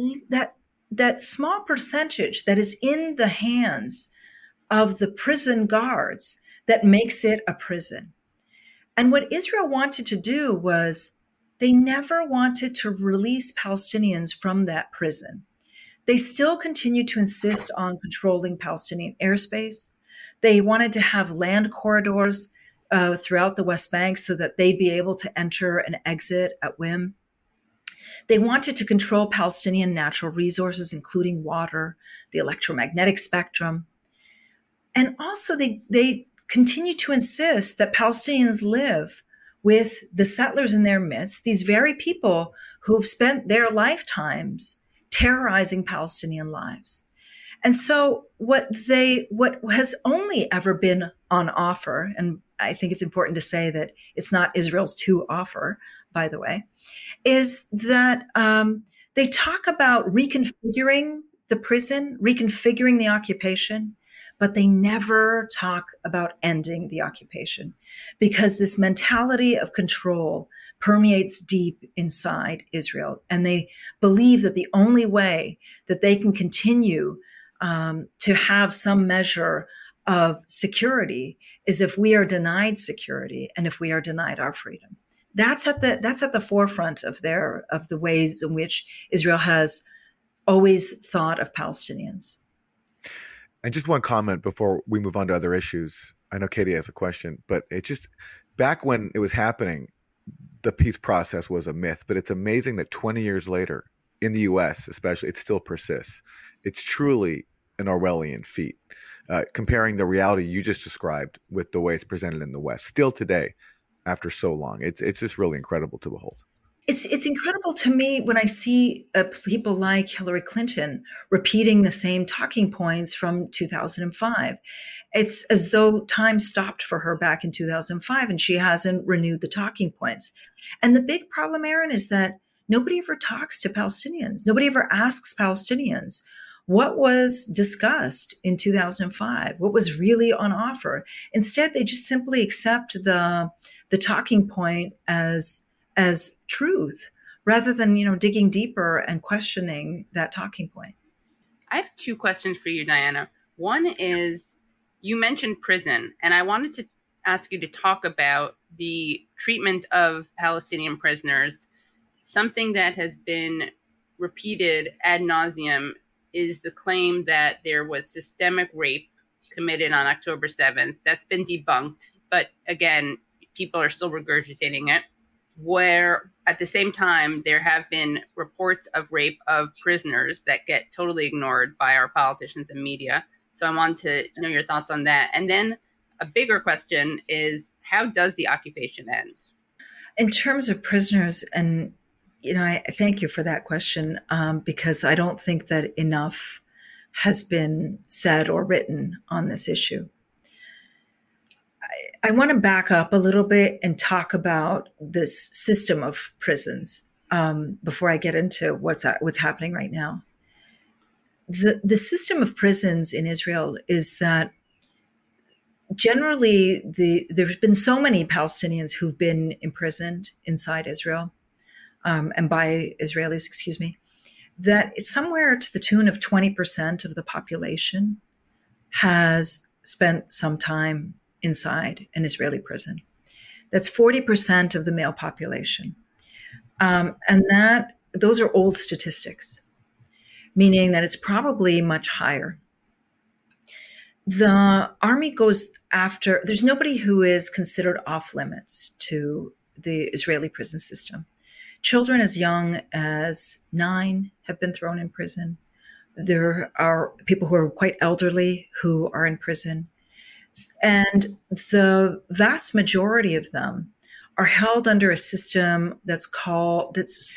that small percentage that is in the hands of the prison guards that makes it a prison. And what Israel wanted to do was they never wanted to release Palestinians from that prison. They still continued to insist on controlling Palestinian airspace. They wanted to have land corridors throughout the West Bank so that they'd be able to enter and exit at whim. They wanted to control Palestinian natural resources, including water, the electromagnetic spectrum. And also they continue to insist that Palestinians live with the settlers in their midst, these very people who've spent their lifetimes terrorizing Palestinian lives. And so what has only ever been on offer, and I think it's important to say that it's not Israel's to offer, by the way, is that they talk about reconfiguring the prison, reconfiguring the occupation, but they never talk about ending the occupation because this mentality of control permeates deep inside Israel. And they believe that the only way that they can continue to have some measure of security is if we are denied security and if we are denied our freedom. That's at the forefront of the ways in which Israel has always thought of Palestinians. And just one comment before we move on to other issues. I know Katie has a question, but it just, back when it was happening, the peace process was a myth, but it's amazing that 20 years later, in the US especially, it still persists. It's truly an Orwellian feat, comparing the reality you just described with the way it's presented in the West, still today, after so long. It's just really incredible to behold. It's incredible to me when I see people like Hillary Clinton repeating the same talking points from 2005. It's as though time stopped for her back in 2005 and she hasn't renewed the talking points. And the big problem, Aaron, is that nobody ever talks to Palestinians. Nobody ever asks Palestinians what was discussed in 2005, what was really on offer. Instead, they just simply accept the talking point as truth rather than, digging deeper and questioning that talking point. I have two questions for you, Diana. One is, you mentioned prison, and I wanted to ask you to talk about the treatment of Palestinian prisoners. Something that has been repeated ad nauseum is the claim that there was systemic rape committed on October 7th. That's been debunked, but again, people are still regurgitating it. Where at the same time, there have been reports of rape of prisoners that get totally ignored by our politicians and media. So I want to know your thoughts on that. And then a bigger question is, how does the occupation end? In terms of prisoners, and I thank you for that question, because I don't think that enough has been said or written on this issue. I want to back up a little bit and talk about this system of prisons before I get into what's happening right now. The system of prisons in Israel is that generally, there's been so many Palestinians who've been imprisoned inside Israel, and by Israelis, excuse me, that it's somewhere to the tune of 20% of the population has spent some time inside an Israeli prison. That's 40% of the male population. And those are old statistics, meaning that it's probably much higher. The army goes after, there's nobody who is considered off limits to the Israeli prison system. Children as young as 9 have been thrown in prison. There are people who are quite elderly who are in prison. And the vast majority of them are held under a system it's got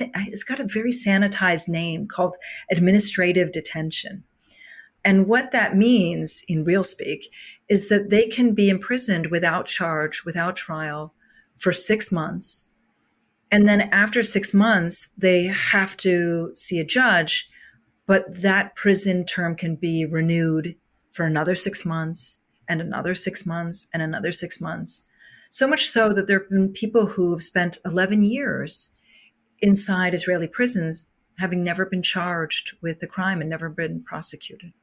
a very sanitized name called administrative detention. And what that means in real speak is that they can be imprisoned without charge, without trial for 6 months. And then after 6 months, they have to see a judge, but that prison term can be renewed for another 6 months and another 6 months and another 6 months. So much so that there have been people who have spent 11 years inside Israeli prisons, having never been charged with a crime and never been prosecuted.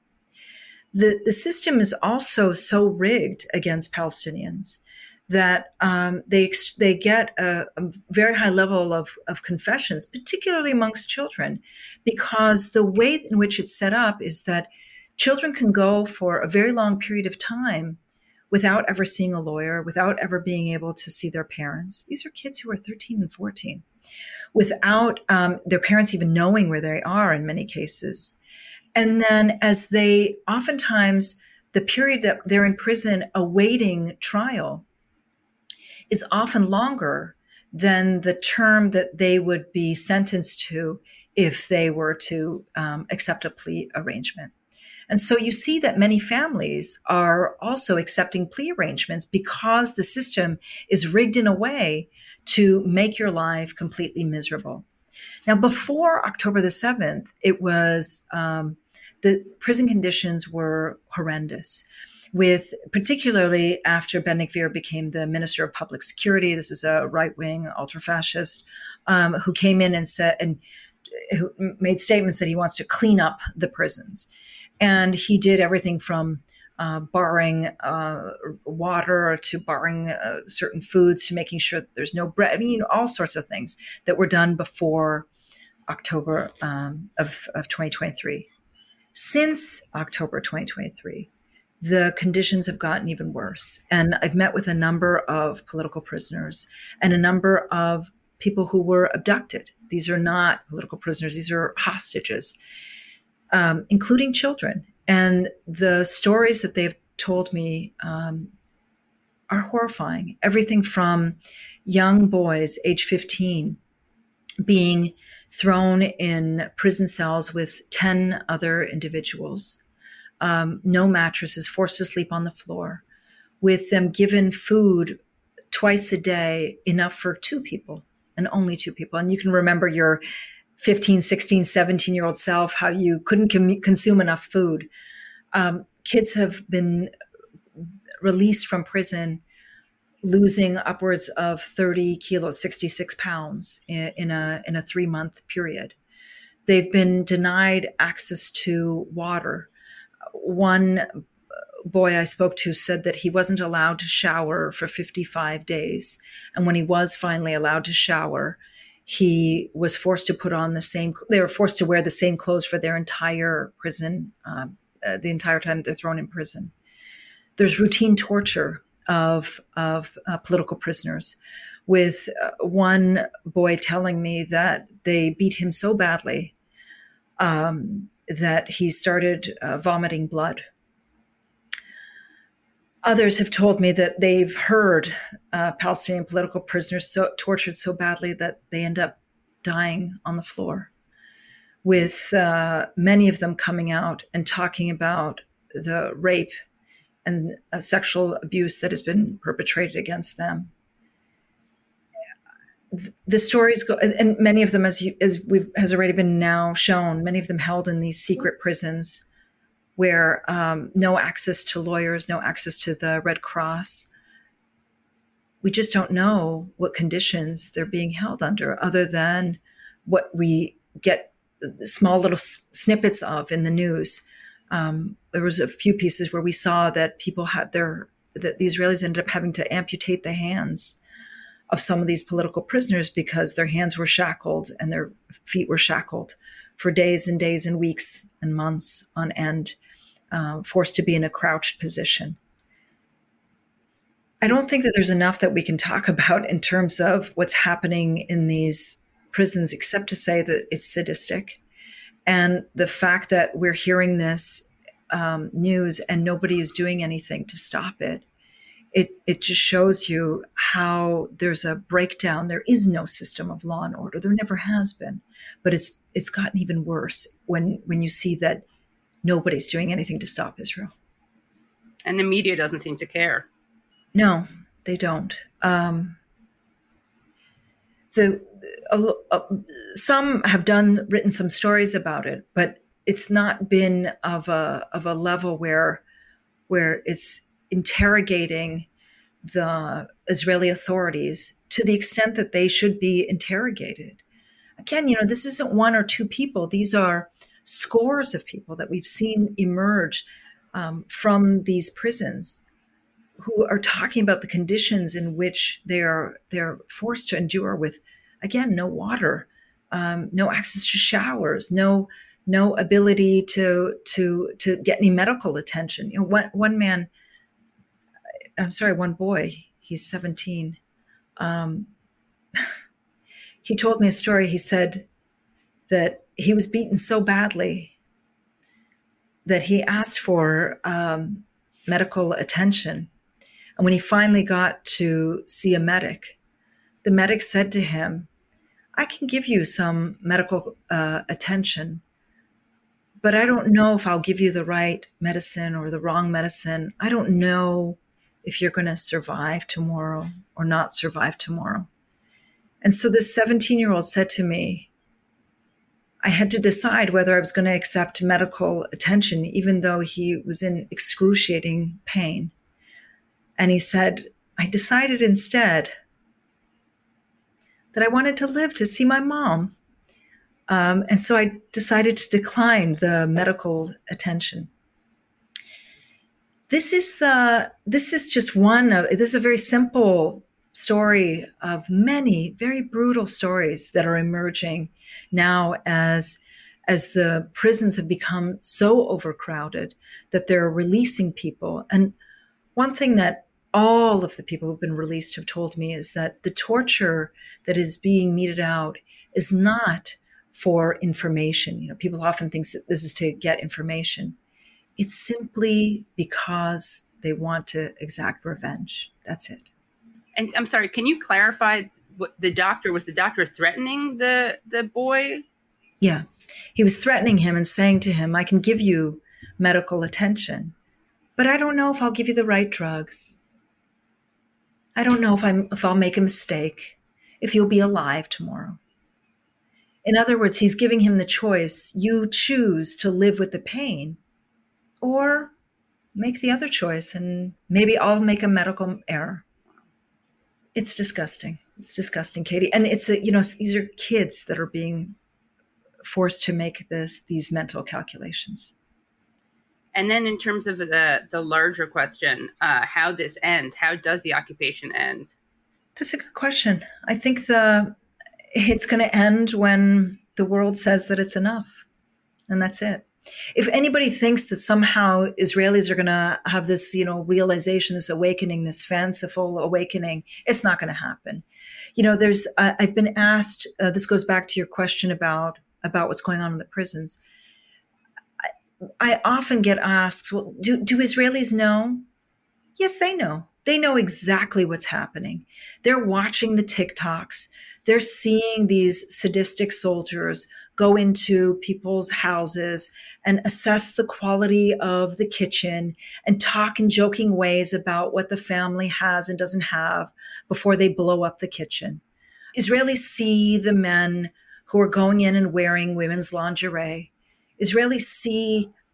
The system is also so rigged against Palestinians that they get a very high level of confessions, particularly amongst children, because the way in which it's set up is that children can go for a very long period of time without ever seeing a lawyer, without ever being able to see their parents. These are kids who are 13 and 14, without their parents even knowing where they are in many cases. And then as they, oftentimes, the period that they're in prison awaiting trial is often longer than the term that they would be sentenced to if they were to accept a plea arrangement. And so you see that many families are also accepting plea arrangements because the system is rigged in a way to make your life completely miserable. Now, before October the 7th, it was the prison conditions were horrendous, with particularly after Ben-Gvir became the Minister of Public Security. This is a right-wing ultra-fascist who came in and said, and who made statements that he wants to clean up the prisons. And he did everything from barring water to barring certain foods to making sure that there's no bread. I mean, all sorts of things that were done before October of 2023. Since October 2023, the conditions have gotten even worse. And I've met with a number of political prisoners and a number of people who were abducted. These are not political prisoners. These are hostages, including children. And the stories that they've told me are horrifying. Everything from young boys, age 15, being thrown in prison cells with 10 other individuals, no mattresses, forced to sleep on the floor, with them given food twice a day, enough for 2 people and only 2 people. And you can remember your 15, 16, 17-year-old self, how you couldn't consume enough food. Kids have been released from prison losing upwards of 30 kilos, 66 pounds in a 3-month period. They've been denied access to water. One boy I spoke to said that he wasn't allowed to shower for 55 days. And when he was finally allowed to shower, he was forced to they were forced to wear the same clothes for their entire prison, the entire time they're thrown in prison. There's routine torture of political prisoners, with one boy telling me that they beat him so badly that he started vomiting blood. Others have told me that they've heard Palestinian political prisoners tortured so badly that they end up dying on the floor, with many of them coming out and talking about the rape and sexual abuse that has been perpetrated against them. The stories go, and many of them, has already been now shown, many of them held in these secret prisons where no access to lawyers, no access to the Red Cross. We just don't know what conditions they're being held under, other than what we get small little snippets of in the news. There was a few pieces where we saw that people had that the Israelis ended up having to amputate the hands of some of these political prisoners because their hands were shackled and their feet were shackled for days and days and weeks and months on end, forced to be in a crouched position. I don't think that there's enough that we can talk about in terms of what's happening in these prisons, except to say that it's sadistic. And the fact that we're hearing this news and nobody is doing anything to stop it, it just shows you how there's a breakdown. There is no system of law and order. There never has been. But it's gotten even worse when you see that nobody's doing anything to stop Israel. And the media doesn't seem to care. No, they don't. Some have written some stories about it, but it's not been of a level where it's interrogating the Israeli authorities to the extent that they should be interrogated. Again, this isn't one or two people. These are scores of people that we've seen emerge from these prisons, who are talking about the conditions in which they're forced to endure with, again, no water, no access to showers, no ability to get any medical attention. One boy, he's 17. He told me a story. He said that he was beaten so badly that he asked for medical attention. And when he finally got to see a medic, the medic said to him, "I can give you some medical attention, but I don't know if I'll give you the right medicine or the wrong medicine. I don't know if you're going to survive tomorrow or not survive tomorrow." And so this 17-year-old said to me, I had to decide whether I was going to accept medical attention, even though he was in excruciating pain. And he said, I decided instead that I wanted to live to see my mom. And so I decided to decline the medical attention. This is just this is a very simple story of many very brutal stories that are emerging now as the prisons have become so overcrowded that they're releasing people. And one thing that all of the people who've been released have told me is that the torture that is being meted out is not for information. People often think that this is to get information. It's simply because they want to exact revenge. That's it. And I'm sorry, can you clarify what was the doctor threatening the boy? Yeah. He was threatening him and saying to him, I can give you medical attention, but I don't know if I'll give you the right drugs. I don't know if I'll make a mistake, if you'll be alive tomorrow. In other words, he's giving him the choice. You choose to live with the pain or make the other choice, and maybe I'll make a medical error. It's disgusting. It's disgusting, Katie. And these are kids that are being forced to make these mental calculations. And then in terms of the larger question, how this ends, how does the occupation end? That's a good question. I think it's going to end when the world says that it's enough. And that's it. If anybody thinks that somehow Israelis are going to have this, realization, this awakening, this fanciful awakening, it's not going to happen. I've been asked, this goes back to your question about what's going on in the prisons. I often get asked, well, do Israelis know? Yes, they know. They know exactly what's happening. They're watching the TikToks. They're seeing these sadistic soldiers go into people's houses and assess the quality of the kitchen and talk in joking ways about what the family has and doesn't have before they blow up the kitchen. Israelis see the men who are going in and wearing women's lingerie. Israelis see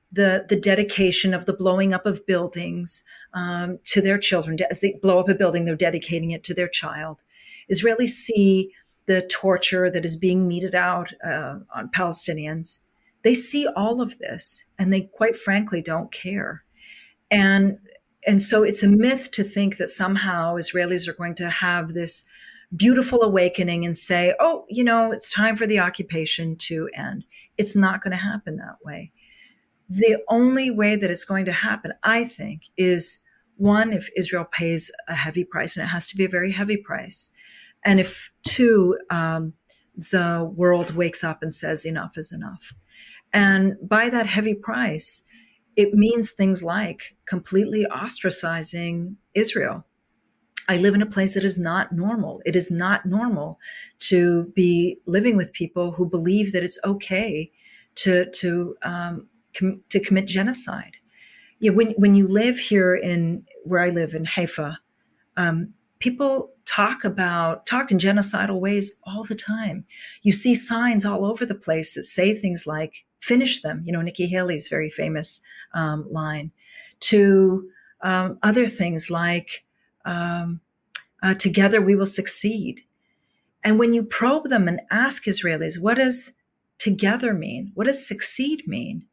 the dedication of the blowing up of buildings to their children. As they blow up a building, they're dedicating it to their child. Israelis see the torture that is being meted out on Palestinians. They see all of this, and they quite frankly don't care. And so it's a myth to think that somehow Israelis are going to have this beautiful awakening and say, oh, it's time for the occupation to end. It's not going to happen that way. The only way that it's going to happen, I think, is one, if Israel pays a heavy price, and it has to be a very heavy price. And if two, the world wakes up and says enough is enough. And by that heavy price, it means things like completely ostracizing Israel. I live in a place that is not normal. It is not normal to be living with people who believe that it's okay to commit genocide. Yeah, when you live here where I live in Haifa, people talk in genocidal ways all the time. You see signs all over the place that say things like "finish them." Nikki Haley's very famous line. To other things like "Together we will succeed." And when you probe them and ask Israelis, what does together mean? What does succeed mean?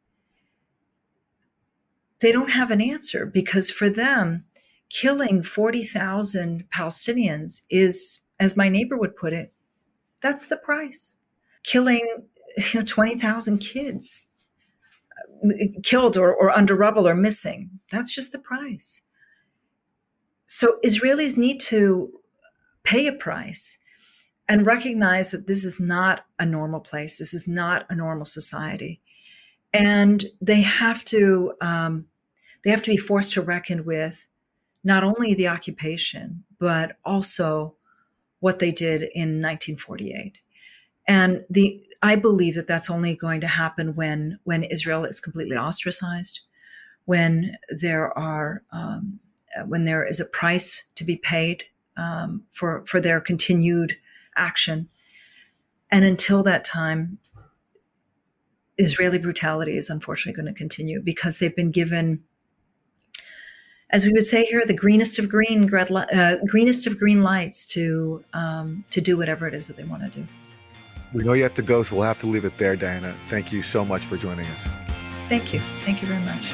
They don't have an answer, because for them, killing 40,000 Palestinians is, as my neighbor would put it, that's the price. Killing 20,000 kids killed or under rubble or missing, that's just the price. So Israelis need to pay a price and recognize that this is not a normal place. This is not a normal society. And they have to be forced to reckon with not only the occupation, but also what they did in 1948. And I believe that that's only going to happen when Israel is completely ostracized, when there is a price to be paid for their continued action. And until that time, Israeli brutality is unfortunately going to continue, because they've been given, as we would say here, the greenest of green lights to do whatever it is that they want to do. We know you have to go, so we'll have to leave it there, Diana. Thank you so much for joining us. Thank you. Thank you very much.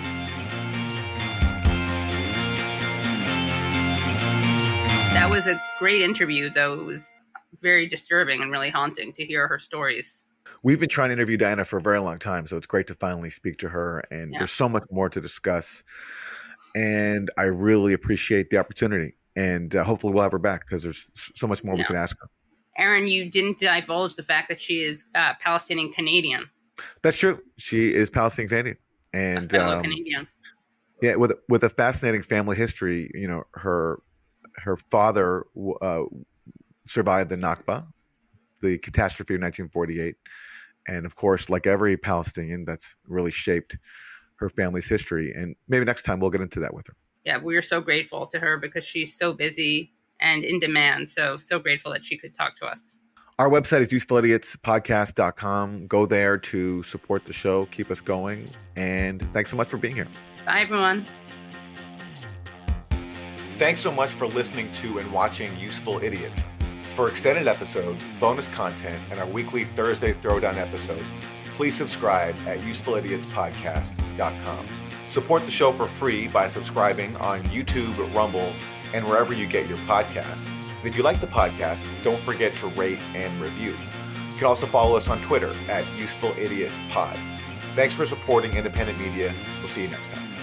That was a great interview, though it was very disturbing and really haunting to hear her stories. We've been trying to interview Diana for a very long time, so it's great to finally speak to her. And there's so much more to discuss. And I really appreciate the opportunity. And hopefully we'll have her back, because there's so much more we can ask her. Aaron, you didn't divulge the fact that she is Palestinian Canadian. That's true. She is Palestinian Canadian. And a fellow Canadian. Yeah, with a fascinating family history. Her father survived the Nakba, the catastrophe of 1948. And of course, like every Palestinian, that's really shaped her family's history. And maybe next time we'll get into that with her. Yeah, we are so grateful to her, because she's so busy and in demand. So grateful that she could talk to us. Our website is usefulidiots.podcast.com. Go there to support the show, keep us going. And thanks so much for being here. Bye, everyone. Thanks so much for listening to and watching Useful Idiots. For extended episodes, bonus content, and our weekly Thursday Throwdown episode, please subscribe at usefulidiots.podcast.com. Support the show for free by subscribing on YouTube, Rumble, and wherever you get your podcasts. And if you like the podcast, don't forget to rate and review. You can also follow us on Twitter at UsefulIdiotPod. Thanks for supporting independent media. We'll see you next time.